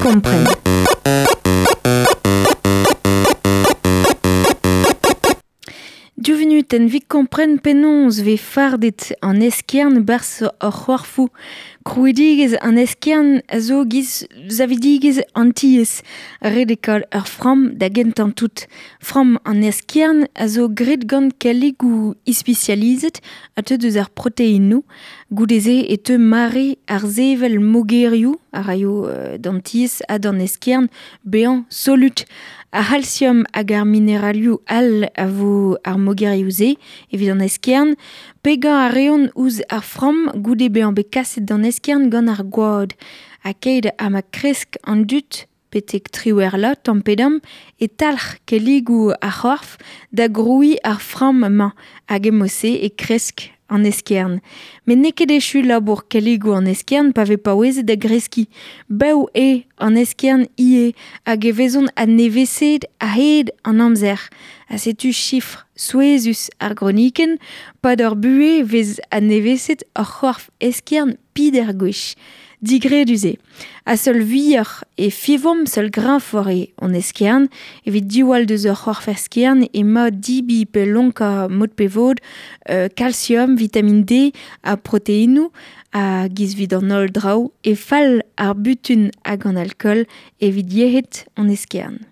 Compren. Juvenut en Vic Compren penons ve fardet an eskern bars ur c'hoarfou. Krouidigez an eskern a zo giz zavidigez antiez redekal ur fram da gentan tout. Fram an eskern a zo grit gant kellig ou ispecializet a te deus ar proteinou goudeze e te mare ar zevel mogerioù a raio d'antiez a d'an eskern bean solut. A calcium hag ar mineralioù all a vo ar mogerioù-se, evit an eskern, pegan a reont ouz ar fram goude bezañ bet kaset d'an eskern gant ar gouad. A keit a ma kresk an dut, petek triwer la, tampedam, e talc'h kelligoù a c'hoarf da groui ar fram ma hag emose e kresk an eskern. Men neket echu labour kelligoù an eskern pa vez paouezet da greski. Bev e an eskern ie hag e vezont a neveset a hed an amzer. A setu chifr souezus ar groniken, pad ur bue vez a neveset ar c'hoarf eskern pid er gwech. Digreduze. A seul vier e fivom seul grain foare on eskern, evit diwall deus ur c'hoarf eskern e ma dibi pe lonka mod pe vod, calcium, vitamine D, a proteinou, a giz vid an ol draou, e fall ar butun hag an alcool evit yehet on eskern.